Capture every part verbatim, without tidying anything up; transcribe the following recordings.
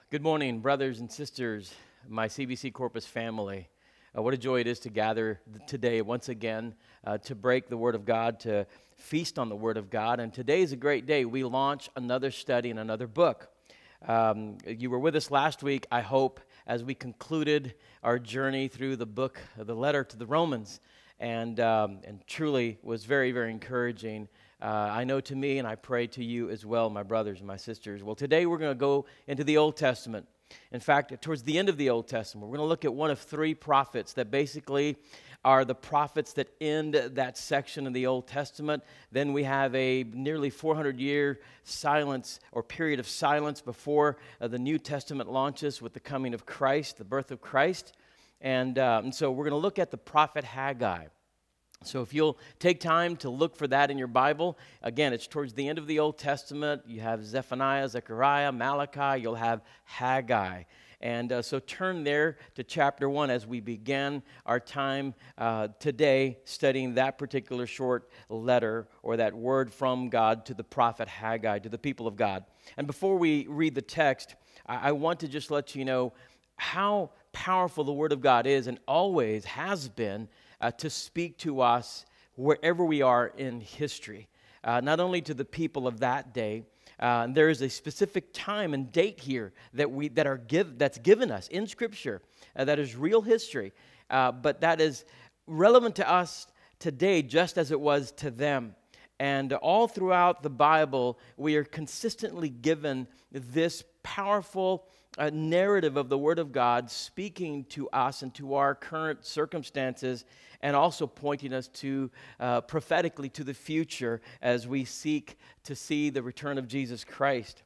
Good morning, brothers and sisters, my C B C Corpus family. Uh, what a joy it is to gather today once again uh, to break the Word of God, to feast on the Word of God. And today is a great day. We launch another study in another book. Um, you were with us last week, I hope, as we concluded our journey through the book, the letter to the Romans, and um, and truly was very, very encouraging. Uh, I know to me, and I pray to you as well, my brothers and my sisters. Well, today we're going to go into the Old Testament. In fact, towards the end of the Old Testament, we're going to look at one of three prophets that basically are the prophets that end that section of the Old Testament. Then we have a nearly four hundred year silence or period of silence before uh, the New Testament launches with the coming of Christ, the birth of Christ. And, uh, and so we're going to look at the prophet Haggai. So if you'll take time to look for that in your Bible, again, it's towards the end of the Old Testament. You have Zephaniah, Zechariah, Malachi, you'll have Haggai. And uh, so turn there to chapter one as we begin our time uh, today studying that particular short letter or that word from God to the prophet Haggai, to the people of God. And before we read the text, I, I want to just let you know how powerful the Word of God is and always has been Uh, to speak to us wherever we are in history, uh, not only to the people of that day. Uh, there is a specific time and date here that we that are give that's given us in Scripture uh, that is real history, uh, but that is relevant to us today, just as it was to them. And all throughout the Bible, we are consistently given this powerful uh, narrative of the Word of God speaking to us and to our current circumstances, and also pointing us to uh, prophetically to the future as we seek to see the return of Jesus Christ.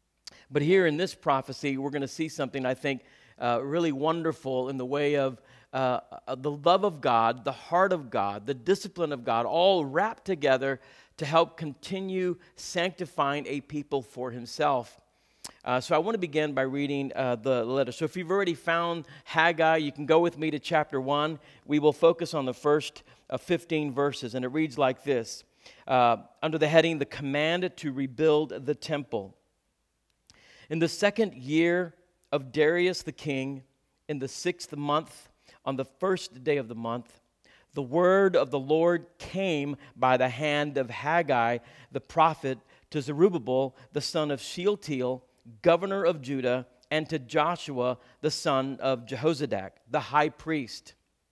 But here in this prophecy, we're going to see something I think uh, really wonderful in the way of uh, the love of God, the heart of God, the discipline of God, all wrapped together to help continue sanctifying a people for Himself. Uh, so I want to begin by reading uh, the letter. So if you've already found Haggai, you can go with me to chapter one. We will focus on the first uh, fifteen verses, and it reads like this. Uh, under the heading, The Command to Rebuild the Temple. In the second year of Darius the king, in the sixth month, on the first day of the month, the word of the Lord came by the hand of Haggai the prophet to Zerubbabel, the son of Shealtiel, governor of Judah, and to Joshua, the son of Jehozadak, the high priest.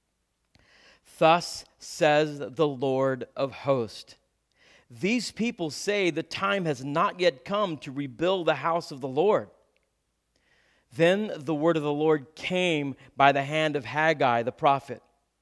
Thus says the Lord of hosts, these people say the time has not yet come to rebuild the house of the Lord. Then the word of the Lord came by the hand of Haggai the prophet.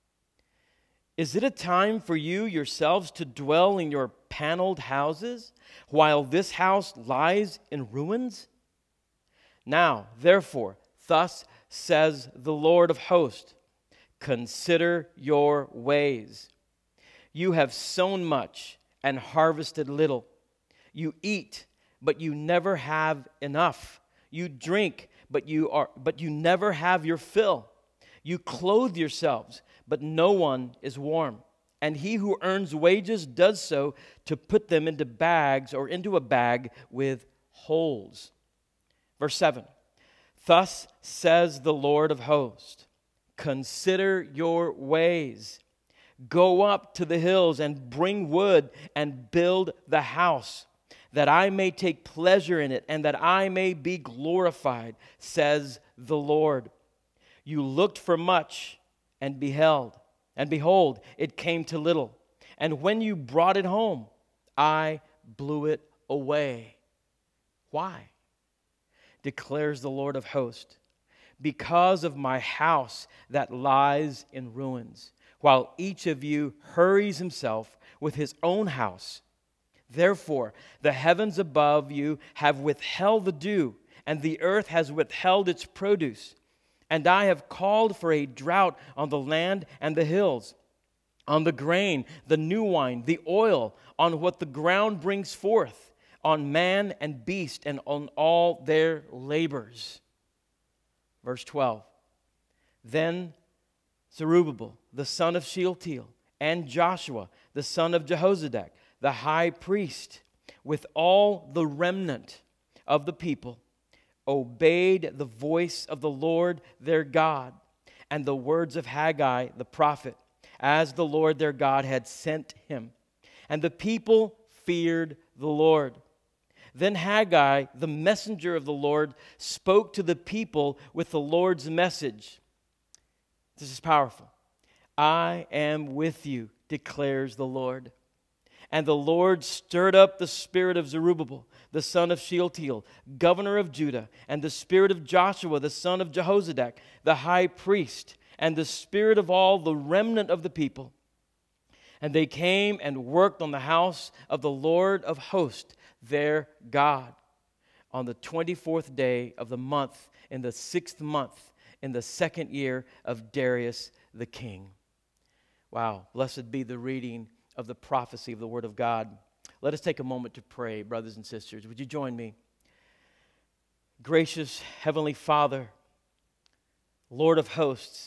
Is it a time for you yourselves to dwell in your paneled houses, while this house lies in ruins? Now, therefore, thus says the Lord of hosts, consider your ways. You have sown much and harvested little. You eat, but you never have enough. You drink, but you are but you never have your fill. You clothe yourselves, but no one is warm. And he who earns wages does so to put them into bags or into a bag with holes. Verse seven, thus says the Lord of hosts, consider your ways. Go up to the hills and bring wood and build the house, that I may take pleasure in it and that I may be glorified, says the Lord. You looked for much and beheld, and behold, it came to little. And when you brought it home, I blew it away. Why? Declares the Lord of hosts. Because of my house that lies in ruins, while each of you hurries himself with his own house. Therefore, the heavens above you have withheld the dew, and the earth has withheld its produce. And I have called for a drought on the land and the hills, on the grain, the new wine, the oil, on what the ground brings forth, on man and beast, and on all their labors. Verse twelve. Then Zerubbabel, the son of Shealtiel, and Joshua, the son of Jehozadak, the high priest, with all the remnant of the people, obeyed the voice of the Lord their God and the words of Haggai the prophet, as the Lord their God had sent him. And the people feared the Lord. Then Haggai, the messenger of the Lord, spoke to the people with the Lord's message. This is powerful. I am with you, declares the Lord. And the Lord stirred up the spirit of Zerubbabel, the son of Shealtiel, governor of Judah, and the spirit of Joshua, the son of Jehozadak, the high priest, and the spirit of all the remnant of the people. And they came and worked on the house of the Lord of hosts, their God, on the twenty-fourth day of the month, in the sixth month, in the second year of Darius the king. Wow, blessed be the reading of the prophecy of the Word of God. Let us take a moment to pray, brothers and sisters. Would you join me? Gracious Heavenly Father, Lord of hosts,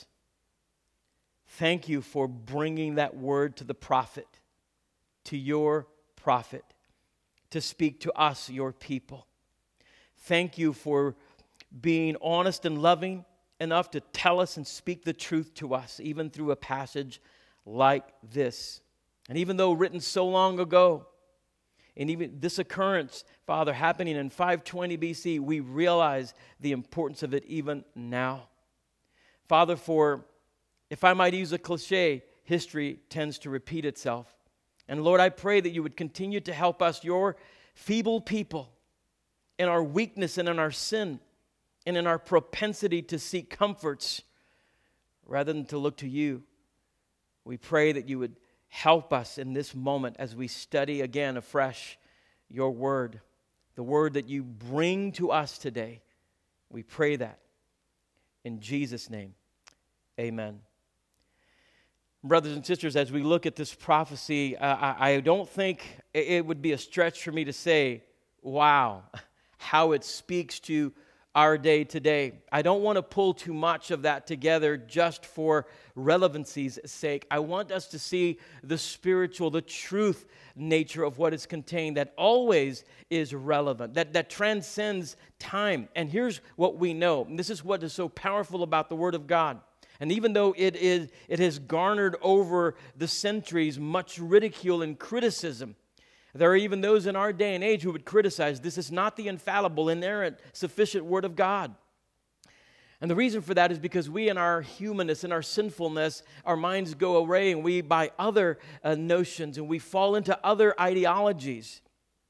thank you for bringing that word to the prophet, to your prophet, to speak to us, your people. Thank you for being honest and loving enough to tell us and speak the truth to us, even through a passage like this. And even though written so long ago, and even this occurrence, Father, happening in five twenty B C, we realize the importance of it even now. Father, for, if I might use a cliche, history tends to repeat itself. And Lord, I pray that you would continue to help us, your feeble people, in our weakness and in our sin, and in our propensity to seek comforts rather than to look to you. We pray that you would help us in this moment as we study again afresh your word, the word that you bring to us today. We pray that in Jesus' name. Amen. Brothers and sisters, as we look at this prophecy, uh, I, I don't think it would be a stretch for me to say, wow, how it speaks to our day today. I don't want to pull too much of that together just for relevancy's sake. I want us to see the spiritual, the truth nature of what is contained that always is relevant, that, that transcends time. And here's what we know. And this is what is so powerful about the Word of God. And even though it is, it has garnered over the centuries much ridicule and criticism, there are even those in our day and age who would criticize this is not the infallible, inerrant, sufficient Word of God. And the reason for that is because we in our humanness, in our sinfulness, our minds go away and we buy other uh, notions and we fall into other ideologies.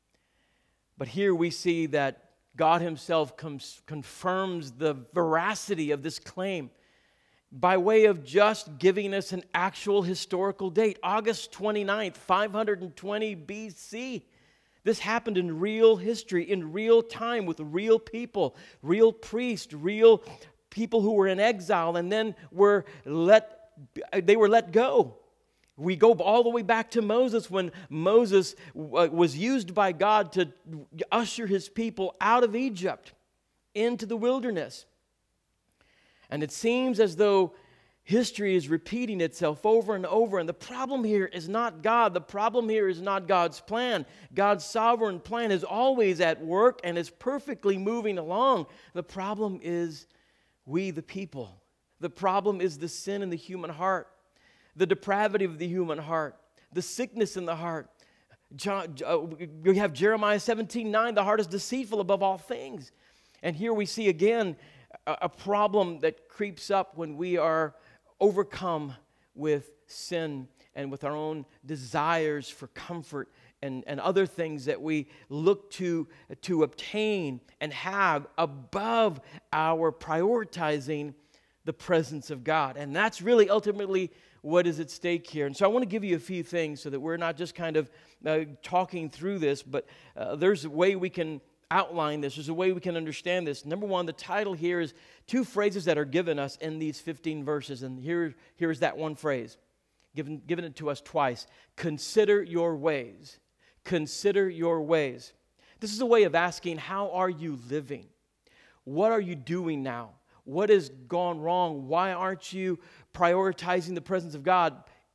But here we see that God himself comes, confirms the veracity of this claim by way of just giving us an actual historical date, August twenty-ninth, five twenty B C. This happened in real history, in real time, with real people, real priests, real people who were in exile and then were let, they were let go. We go all the way back to Moses when Moses was used by God to usher his people out of Egypt into the wilderness. And it seems as though history is repeating itself over and over. And the problem here is not God. The problem here is not God's plan. God's sovereign plan is always at work and is perfectly moving along. The problem is we, the people. The problem is the sin in the human heart, the depravity of the human heart, the sickness in the heart. John, uh, we have Jeremiah seventeen nine, the heart is deceitful above all things. And here we see again a problem that creeps up when we are overcome with sin and with our own desires for comfort and, and other things that we look to to obtain and have above our prioritizing the presence of God. And that's really ultimately what is at stake here. And so I want to give you a few things so that we're not just kind of uh, talking through this, but uh, there's a way we can outline this. There's a way we can understand this. Number one, the title here is two phrases that are given us in these fifteen verses. And here, here's that one phrase, given, given it to us twice. Consider your ways. Consider your ways. This is a way of asking, how are you living? What are you doing now? What has gone wrong? Why aren't you prioritizing the presence of God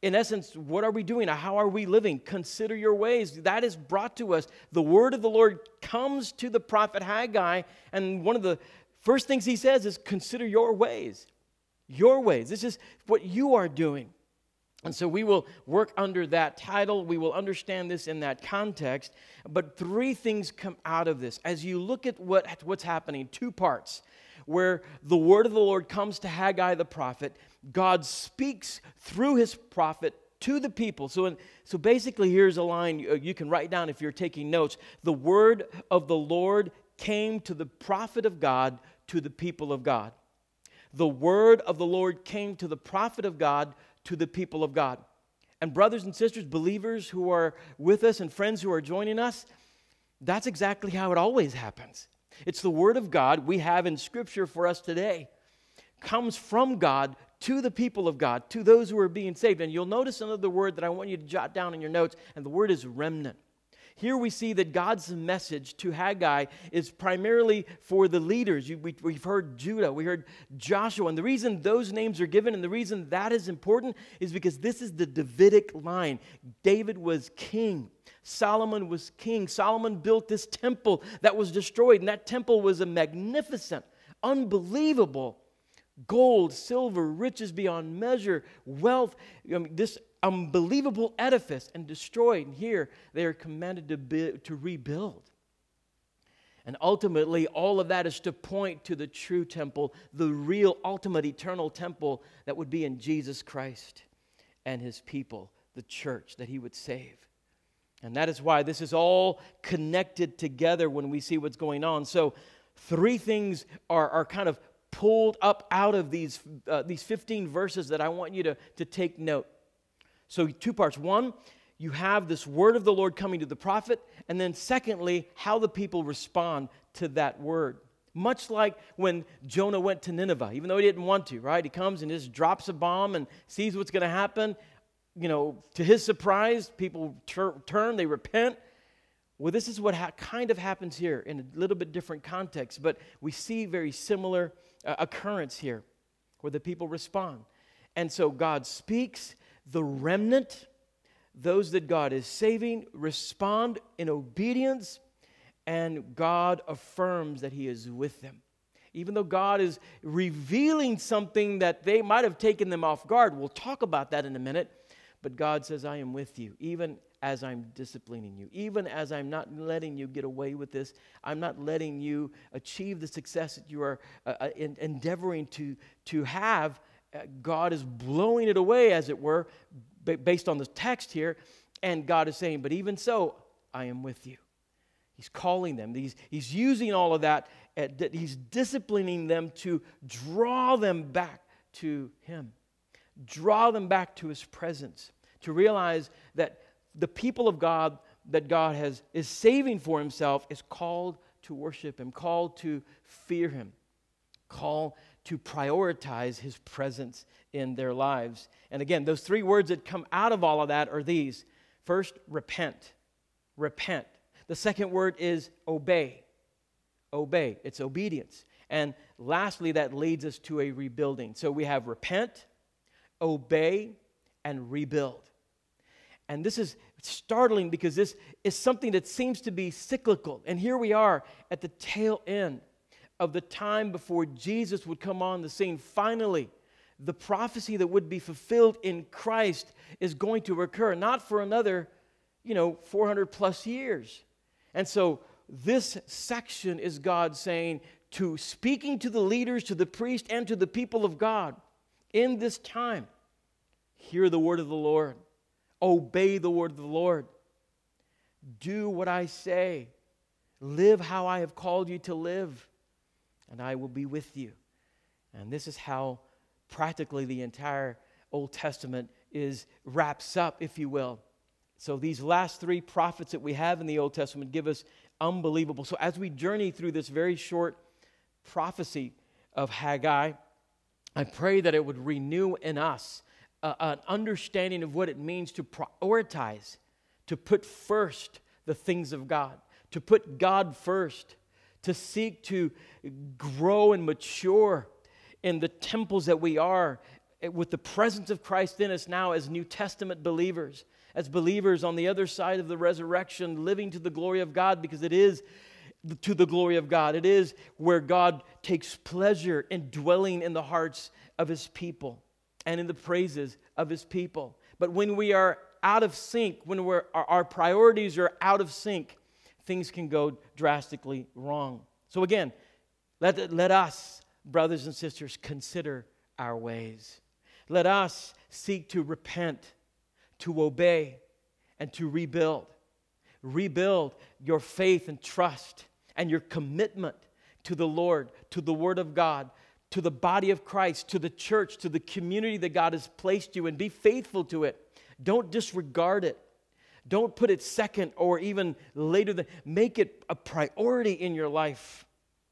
in essence, what are we doing? How are we living? Consider your ways. That is brought to us. The word of the Lord comes to the prophet Haggai, and one of the first things he says is, consider your ways. Your ways. This is what you are doing. And so we will work under that title. We will understand this in that context. But three things come out of this. As you look at what, what's happening, two parts, where the word of the Lord comes to Haggai the prophet. God speaks through his prophet to the people. So, in, so basically, here's a line you, you can write down if you're taking notes. The word of the Lord came to the prophet of God, to the people of God. The word of the Lord came to the prophet of God, to the people of God. And brothers and sisters, believers who are with us and friends who are joining us, that's exactly how it always happens. It's the word of God we have in Scripture for us today. Comes from God to the people of God, to those who are being saved. And you'll notice another word that I want you to jot down in your notes, and the word is remnant. Here we see that God's message to Haggai is primarily for the leaders. You, we, we've heard Judah, we heard Joshua, and the reason those names are given and the reason that is important is because this is the Davidic line. David was king. Solomon was king. Solomon built this temple that was destroyed, and that temple was a magnificent, unbelievable gold, silver, riches beyond measure, wealth, I mean, this unbelievable edifice, and destroyed. And here they are commanded to, be, to rebuild. And ultimately, all of that is to point to the true temple, the real, ultimate, eternal temple that would be in Jesus Christ and his people, the church that he would save. And that is why this is all connected together when we see what's going on. So three things are, are kind of pulled up out of these, uh, these fifteen verses that I want you to, to take note. So two parts. One, you have this word of the Lord coming to the prophet. And then secondly, how the people respond to that word. Much like when Jonah went to Nineveh, even though he didn't want to, right? He comes and just drops a bomb and sees what's going to happen. You know, to his surprise, people tur- turn, they repent. Well, this is what ha- kind of happens here in a little bit different context. But we see very similar uh, occurrence here where the people respond. And so God speaks. The remnant, those that God is saving, respond in obedience, and God affirms that he is with them. Even though God is revealing something that they might have taken them off guard. We'll talk about that in a minute. But God says, I am with you, even as I'm disciplining you, even as I'm not letting you get away with this. I'm not letting you achieve the success that you are uh, in, endeavoring to, to have. God is blowing it away, as it were, based on the text here. And God is saying, but even so, I am with you. He's calling them. He's, he's using all of that. He's disciplining them to draw them back to him. Draw them back to his presence. To realize that the people of God that God has is saving for himself is called to worship him, called to fear him, called to prioritize his presence in their lives. And again, those three words that come out of all of that are these. First, repent. Repent. The second word is obey. Obey. It's obedience. And lastly, that leads us to a rebuilding. So we have repent, obey, and rebuild. And this is startling because this is something that seems to be cyclical. And here we are at the tail end of the time before Jesus would come on the scene. Finally, the prophecy that would be fulfilled in Christ is going to occur, not for another, you know, four hundred plus years. And so this section is God saying to speaking to the leaders, to the priest, and to the people of God in this time, hear the word of the Lord. Obey the word of the Lord. Do what I say. Live how I have called you to live. And I will be with you. And this is how practically the entire Old Testament is wraps up, if you will. So these last three prophets that we have in the Old Testament give us unbelievable. So as we journey through this very short prophecy of Haggai, I pray that it would renew in us uh, an understanding of what it means to prioritize, to put first the things of God, to put God first, to seek to grow and mature in the temples that we are with the presence of Christ in us now as New Testament believers, as believers on the other side of the resurrection, living to the glory of God, because it is to the glory of God. It is where God takes pleasure in dwelling in the hearts of His people and in the praises of His people. But when we are out of sync, when we're, our, our priorities are out of sync, things can go drastically wrong. So again, let, let us, brothers and sisters, consider our ways. Let us seek to repent, to obey, and to rebuild. Rebuild your faith and trust and your commitment to the Lord, to the Word of God, to the body of Christ, to the church, to the community that God has placed you in. Be faithful to it. Don't disregard it. Don't put it second or even later. Than, make it a priority in your life.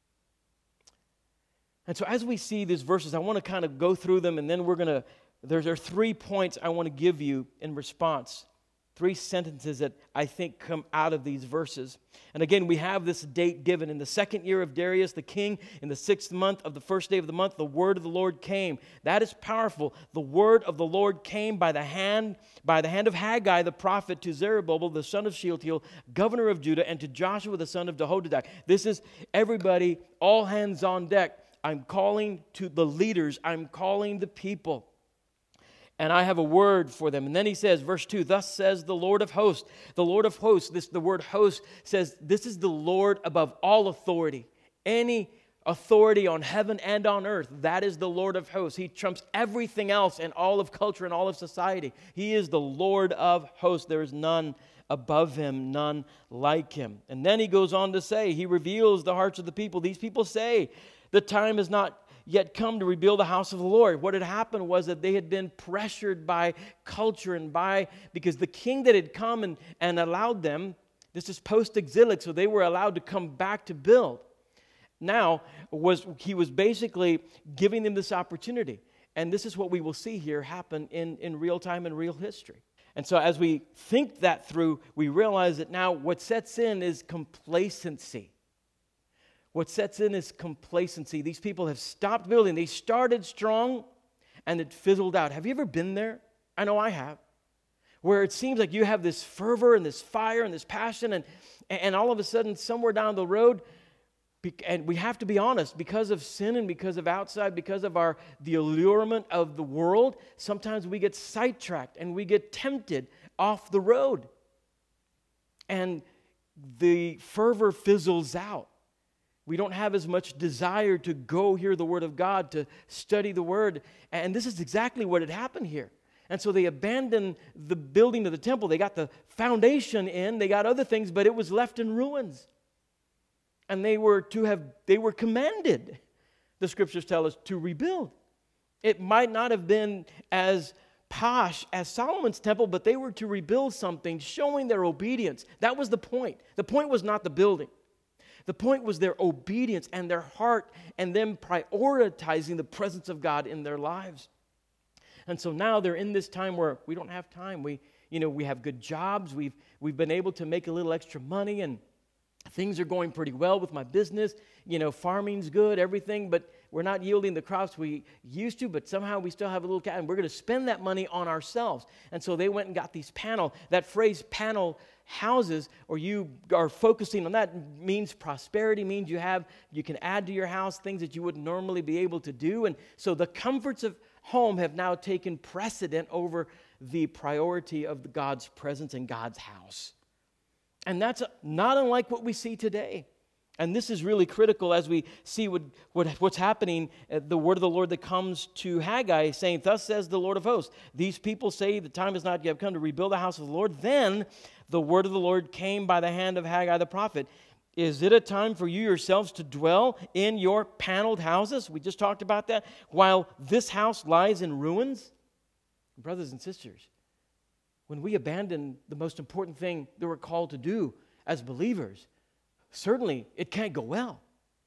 And so as we see these verses, I want to kind of go through them, and then we're going to, there are three points I want to give you in response. Three sentences that I think come out of these verses. And again, we have this date given. In the second year of Darius the king, in the sixth month of the first day of the month, the word of the Lord came. That is powerful. The word of the Lord came by the hand, by the hand of Haggai the prophet to Zerubbabel, the son of Shealtiel, governor of Judah, and to Joshua the son of Jehozadak. This is everybody, all hands on deck. I'm calling to the leaders. I'm calling the people. And I have a word for them. And then he says, verse two, thus says the Lord of hosts. The Lord of hosts, this, the word host says, this is the Lord above all authority. Any authority on heaven and on earth, that is the Lord of hosts. He trumps everything else in all of culture and all of society. He is the Lord of hosts. There is none above him, none like him. And then he goes on to say, he reveals the hearts of the people. These people say, the time is not yet come to rebuild the house of the Lord. What had happened was that they had been pressured by culture and by, because the king that had come and, and allowed them, this is post-exilic, so they were allowed to come back to build. Now, was he was basically giving them this opportunity. And this is what we will see here happen in, in real time and real history. And so as we think that through, we realize that now what sets in is complacency. What sets in is complacency. These people have stopped building. They started strong and it fizzled out. Have you ever been there? I know I have. Where it seems like you have this fervor and this fire and this passion, and, and all of a sudden somewhere down the road, and we have to be honest, because of sin and because of outside, because of our the allurement of the world, sometimes we get sidetracked and we get tempted off the road. And the fervor fizzles out. We don't have as much desire to go hear the Word of God, to study the Word. And this is exactly what had happened here. And so they abandoned the building of the temple. They got the foundation in, they got other things, but it was left in ruins. And they were to have, they were commanded, the scriptures tell us, to rebuild. It might not have been as posh as Solomon's temple, but they were to rebuild something, showing their obedience. That was the point. The point was not the building. The point was their obedience and their heart and them prioritizing the presence of God in their lives. And so now they're in this time where we don't have time. We, you know, we have good jobs. We've, we've been able to make a little extra money, and things are going pretty well with my business. You know, farming's good, everything, but we're not yielding the crops we used to, but somehow we still have a little, and we're going to spend that money on ourselves. And so they went and got these panel, that phrase panel houses, or you are focusing on that, means prosperity, means you have, you can add to your house things that you wouldn't normally be able to do. And so the comforts of home have now taken precedent over the priority of God's presence in God's house. And that's not unlike what we see today. And this is really critical as we see what, what, what's happening, uh, the word of the Lord that comes to Haggai saying, thus says the Lord of hosts, these people say the time has not yet come to rebuild the house of the Lord. Then the word of the Lord came by the hand of Haggai the prophet. Is it a time for you yourselves to dwell in your paneled houses? We just talked about that. While this house lies in ruins? Brothers and sisters, when we abandon the most important thing that we're called to do as believers, certainly it can't go well.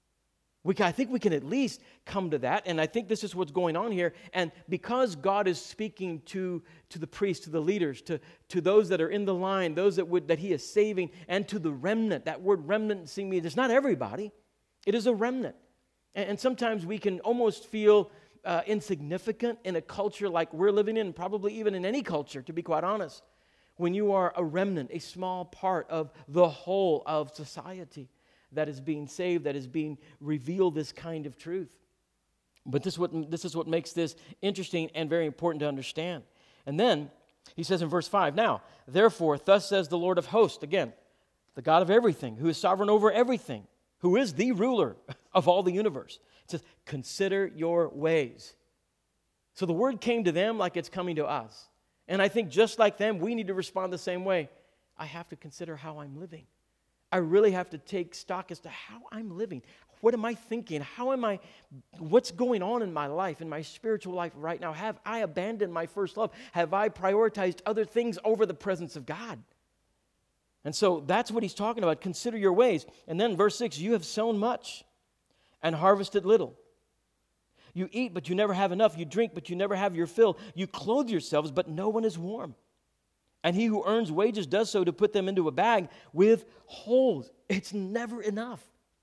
We can, I think we can at least come to that, and I think this is what's going on here. And because God is speaking to, to the priests, to the leaders, to, to those that are in the line, those that would that He is saving, and to the remnant. That word remnant means it's not everybody. It is a remnant. And, and sometimes we can almost feel uh, insignificant in a culture like we're living in, probably even in any culture, to be quite honest, when you are a remnant, a small part of the whole of society that is being saved, that is being revealed this kind of truth. But this is what, this is what makes this interesting and very important to understand. And then he says in verse five, now, therefore, thus says the Lord of hosts, again, the God of everything, who is sovereign over everything, who is the ruler of all the universe. It says, consider your ways. So the word came to them like it's coming to us. And I think just like them, we need to respond the same way. I have to consider how I'm living. I really have to take stock as to how I'm living. What am I thinking? How am I, what's going on in my life, in my spiritual life right now? Have I abandoned my first love? Have I prioritized other things over the presence of God? And so that's what he's talking about. Consider your ways. And then verse six, you have sown much and harvested little. You eat, but you never have enough. You drink, but you never have your fill. You clothe yourselves, but no one is warm. And he who earns wages does so to put them into a bag with holes. It's never enough.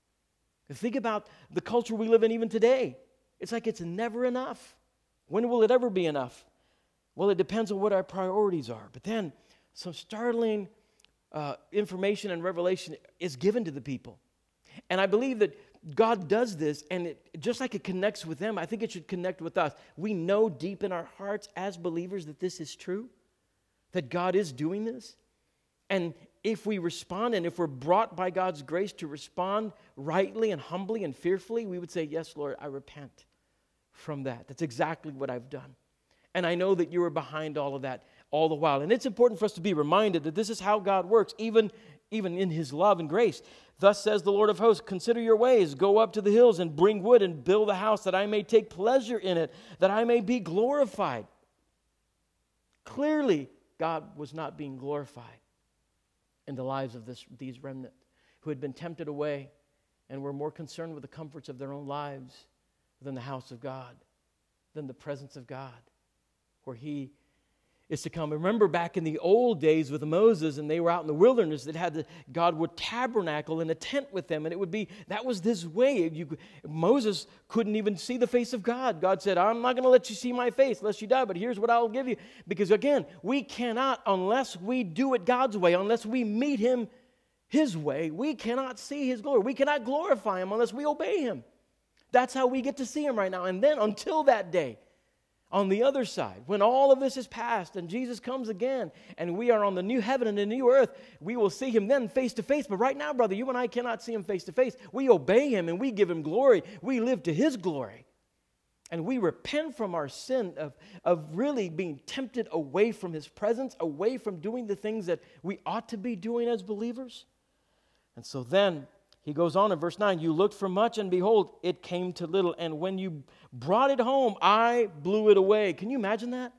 Think about the culture we live in even today. It's like it's never enough. When will it ever be enough? Well, it depends on what our priorities are. But then some startling uh, information and revelation is given to the people. And I believe that God does this, and it, just like it connects with them, I think it should connect with us. We know deep in our hearts as believers that this is true, that God is doing this. And if we respond, and if we're brought by God's grace to respond rightly and humbly and fearfully, we would say, yes, Lord, I repent from that. That's exactly what I've done. And I know that you were behind all of that all the while. And it's important for us to be reminded that this is how God works, even, even in his love and grace. Thus says the Lord of hosts, consider your ways, go up to the hills and bring wood and build a house that I may take pleasure in it, that I may be glorified. Clearly, God was not being glorified in the lives of this, these remnant who had been tempted away and were more concerned with the comforts of their own lives than the house of God, than the presence of God, where he is to come. Remember back in the old days with Moses, and they were out in the wilderness, that had the, God would tabernacle in a tent with them, and it would be, that was this way. You, Moses couldn't even see the face of God. God said, I'm not going to let you see my face lest you die, but here's what I'll give you. Because again, we cannot, unless we do it God's way, unless we meet him his way, we cannot see his glory. We cannot glorify him unless we obey him. That's how we get to see him right now. And then until that day, on the other side, when all of this is past and Jesus comes again and we are on the new heaven and the new earth, we will see him then face to face. But right now, brother, you and I cannot see him face to face. We obey him and we give him glory. We live to his glory. And we repent from our sin of, of really being tempted away from his presence, away from doing the things that we ought to be doing as believers. And so then he goes on in verse nine, you looked for much, and behold, it came to little. And when you brought it home, I blew it away. Can you imagine that?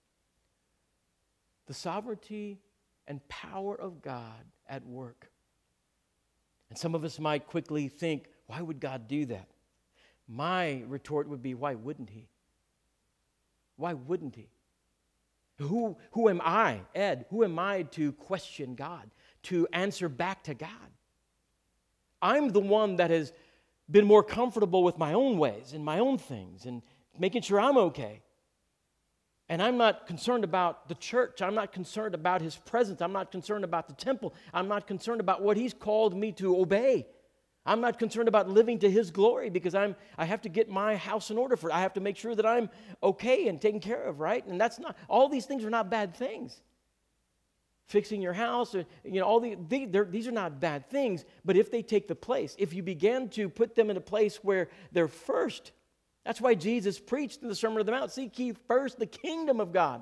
The sovereignty and power of God at work. And some of us might quickly think, why would God do that? My retort would be, why wouldn't he? Why wouldn't he? Who, who am I, Ed? Who am I to question God, to answer back to God? I'm the one that has been more comfortable with my own ways and my own things and making sure I'm okay. And I'm not concerned about the church. I'm not concerned about his presence. I'm not concerned about the temple. I'm not concerned about what he's called me to obey. I'm not concerned about living to his glory because I'm, I have to get my house in order for it. I have to make sure that I'm okay and taken care of, right? And that's not, all these things are not bad things. Fixing your house, or, you know, all the, they, these are not bad things, but if they take the place, if you begin to put them in a place where they're first, that's why Jesus preached in the Sermon on the Mount, seek ye first the kingdom of God.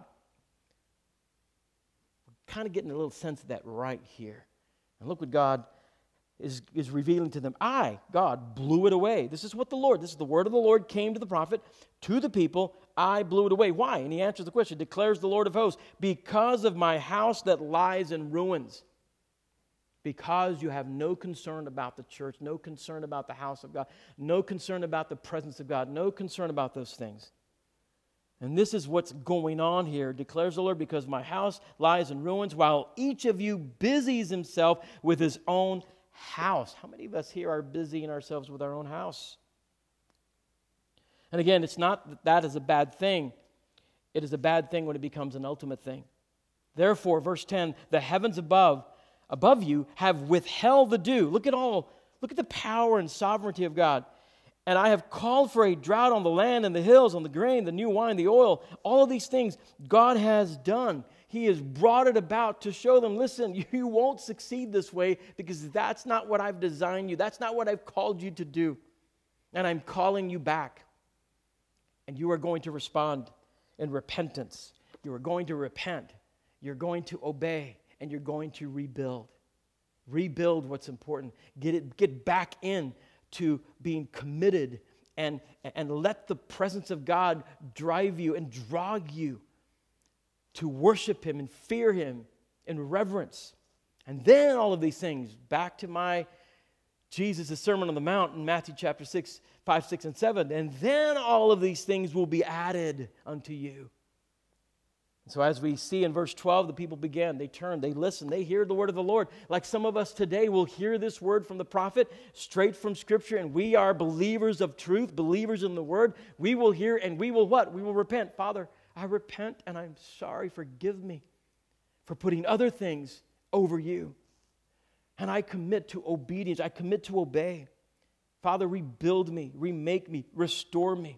We're kind of getting a little sense of that right here. And look what God is, is revealing to them. I, God, blew it away. This is what the Lord, this is the word of the Lord came to the prophet, to the people. I blew it away. Why? And he answers the question, declares the Lord of hosts, because of my house that lies in ruins. Because you have no concern about the church, no concern about the house of God, no concern about the presence of God, no concern about those things. And this is what's going on here, declares the Lord, because my house lies in ruins, while each of you busies himself with his own house. How many of us here are busying ourselves with our own house? And again, it's not that that is a bad thing. It is a bad thing when it becomes an ultimate thing. Therefore, verse ten, the heavens above, above you have withheld the dew. Look at all, look at the power and sovereignty of God. And I have called for a drought on the land and the hills, on the grain, the new wine, the oil. All of these things God has done. He has brought it about to show them, listen, you won't succeed this way because that's not what I've designed you. That's not what I've called you to do. And I'm calling you back. And you are going to respond in repentance. You are going to repent. You're going to obey. And you're going to rebuild. Rebuild what's important. Get it, get back in to being committed and, and let the presence of God drive you and draw you to worship Him and fear Him in reverence. And then all of these things, back to my Jesus' Sermon on the Mount in Matthew chapter six, five, six, and seven. And then all of these things will be added unto you. So as we see in verse twelve, the people began, they turned, they listened, they hear the word of the Lord. Like some of us today will hear this word from the prophet, straight from Scripture, and we are believers of truth, believers in the word. We will hear and we will what? We will repent. Father, I repent and I'm sorry. Forgive me for putting other things over you. And I commit to obedience. I commit to obey. Father, rebuild me, remake me, restore me.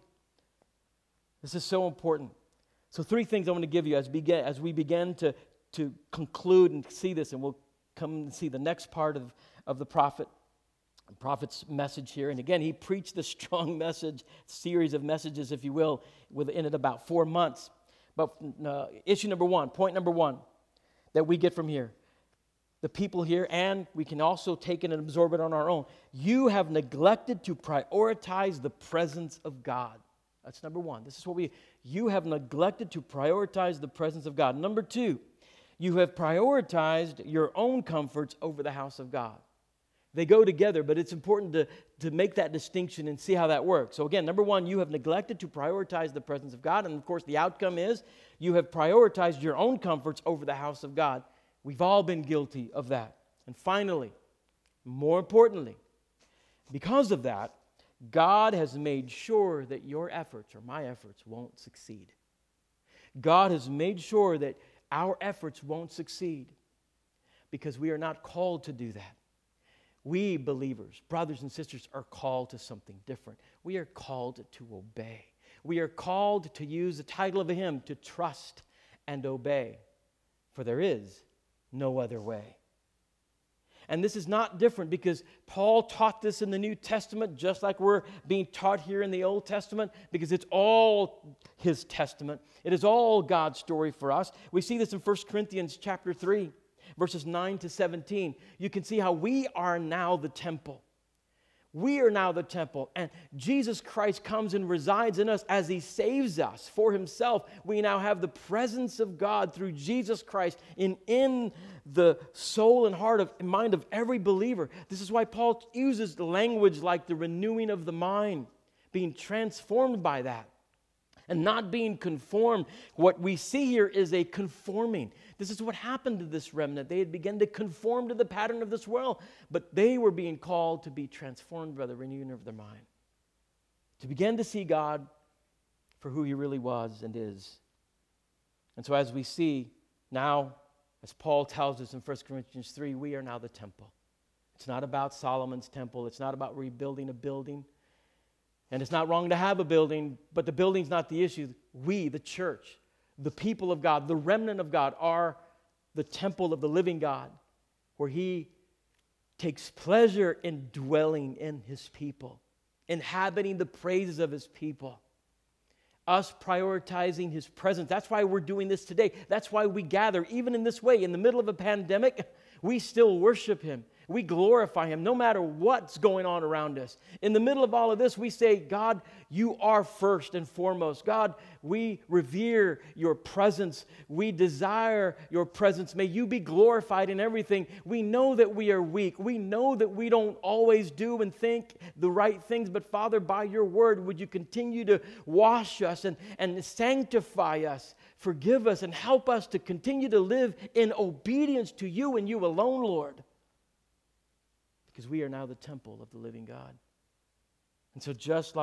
This is so important. So three things I want to give you as, begin, as we begin to, to conclude and see this, and we'll come and see the next part of, of the prophet, the prophet's message here. And again, he preached this strong message, series of messages, if you will, within it about four months. But uh, issue number one, point number one that we get from here, the people here, and we can also take it and absorb it on our own. You have neglected to prioritize the presence of God. That's number one. This is what we, you have neglected to prioritize the presence of God. Number two, you have prioritized your own comforts over the house of God. They go together, but it's important to, to make that distinction and see how that works. So again, number one, you have neglected to prioritize the presence of God. And of course, the outcome is you have prioritized your own comforts over the house of God. We've all been guilty of that. And finally, more importantly, because of that, God has made sure that your efforts or my efforts won't succeed. God has made sure that our efforts won't succeed because we are not called to do that. We believers, brothers and sisters, are called to something different. We are called to obey. We are called to use the title of a hymn, to trust and obey, for there is no other way. And this is not different because Paul taught this in the New Testament just like we're being taught here in the Old Testament, because it's all his testament. It is all God's story for us. We see this in First Corinthians chapter three, verses nine to seventeen. You can see how we are now the temple. We are now the temple, and Jesus Christ comes and resides in us as He saves us for Himself. We now have the presence of God through Jesus Christ in, in the soul and heart of mind of every believer. This is why Paul uses language like the renewing of the mind, being transformed by that. And not being conformed. What we see here is a conforming. This is what happened to this remnant. They had begun to conform to the pattern of this world, but they were being called to be transformed by the renewing of their mind, to begin to see God for who He really was and is. And so as we see now, as Paul tells us in First Corinthians three, we are now the temple. It's not about Solomon's temple. It's not about rebuilding a building. And it's not wrong to have a building, but the building's not the issue. We, the church, the people of God, the remnant of God, are the temple of the living God, where He takes pleasure in dwelling in His people, inhabiting the praises of His people, us prioritizing His presence. That's why we're doing this today. That's why we gather, even in this way, in the middle of a pandemic, we still worship Him. We glorify Him no matter what's going on around us. In the middle of all of this, we say, God, You are first and foremost. God, we revere Your presence. We desire Your presence. May You be glorified in everything. We know that we are weak. We know that we don't always do and think the right things. But Father, by Your word, would You continue to wash us and, and sanctify us, forgive us, and help us to continue to live in obedience to You and You alone, Lord. Because we are now the temple of the living God. And so just like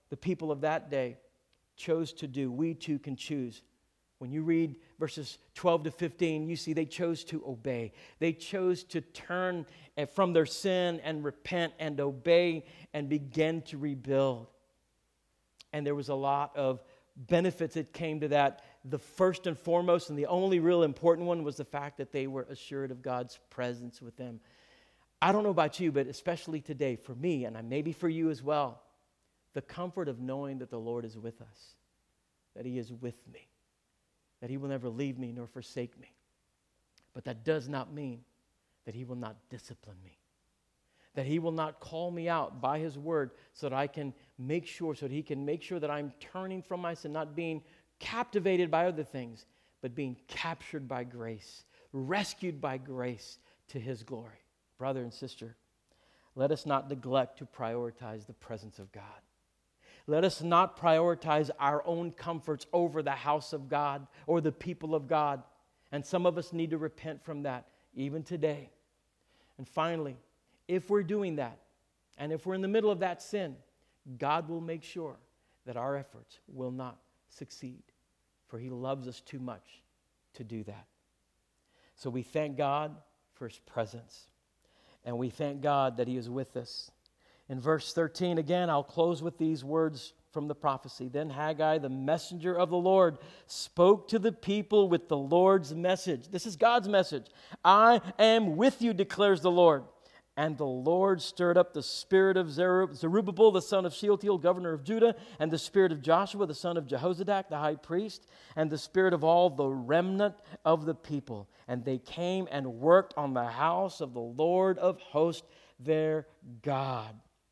the people of that day chose to do, we too can choose. When you read verses twelve to fifteen, you see they chose to obey. They chose to turn from their sin and repent and obey and begin to rebuild. And there was a lot of benefits that came to that. The first and foremost and the only real important one was the fact that they were assured of God's presence with them. I don't know about you, but especially today for me, and maybe for you as well, the comfort of knowing that the Lord is with us, that He is with me, that He will never leave me nor forsake me. But that does not mean that He will not discipline me, that He will not call me out by His word so that I can make sure, so that He can make sure that I'm turning from my sin, not being captivated by other things, but being captured by grace, rescued by grace to His glory. Brother and sister, let us not neglect to prioritize the presence of God. Let us not prioritize our own comforts over the house of God or the people of God. And some of us need to repent from that even today. And finally, if we're doing that, and if we're in the middle of that sin, God will make sure that our efforts will not succeed, for He loves us too much to do that. So we thank God for His presence, and we thank God that He is with us. In verse thirteen, again, I'll close with these words from the prophecy. Then Haggai, the messenger of the Lord, spoke to the people with the Lord's message. This is God's message. I am with you, declares the Lord. And the Lord stirred up the spirit of Zerubbabel, the son of Shealtiel, governor of Judah, and the spirit of Joshua, the son of Jehozadak, the high priest, and the spirit of all the remnant of the people. And they came and worked on the house of the Lord of hosts, their God.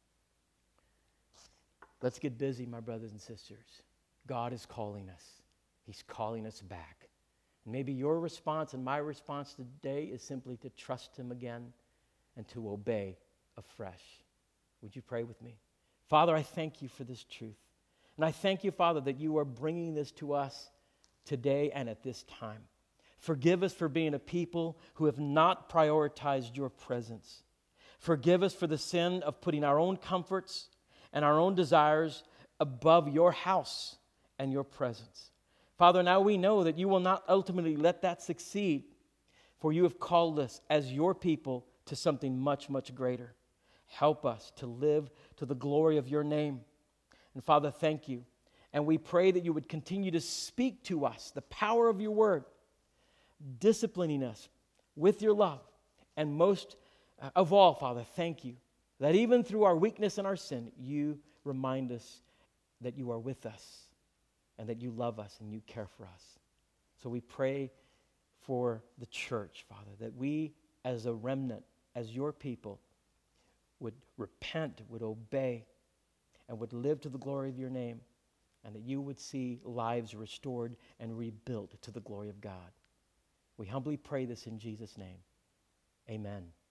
Let's get busy, my brothers and sisters. God is calling us. He's calling us back. Maybe your response and my response today is simply to trust Him again and to obey afresh. Would you pray with me? Father, I thank You for this truth. And I thank You, Father, that You are bringing this to us today and at this time. Forgive us for being a people who have not prioritized Your presence. Forgive us for the sin of putting our own comforts and our own desires above Your house and Your presence. Father, now we know that You will not ultimately let that succeed, for You have called us as Your people to something much, much greater. Help us to live to the glory of Your name. And Father, thank You. And we pray that You would continue to speak to us the power of Your word, disciplining us with Your love. And most uh, of all, Father, thank You that even through our weakness and our sin, You remind us that You are with us and that You love us and You care for us. So we pray for the church, Father, that we as a remnant, as Your people, would repent, would obey, and would live to the glory of Your name, and that You would see lives restored and rebuilt to the glory of God. We humbly pray this in Jesus' name. Amen.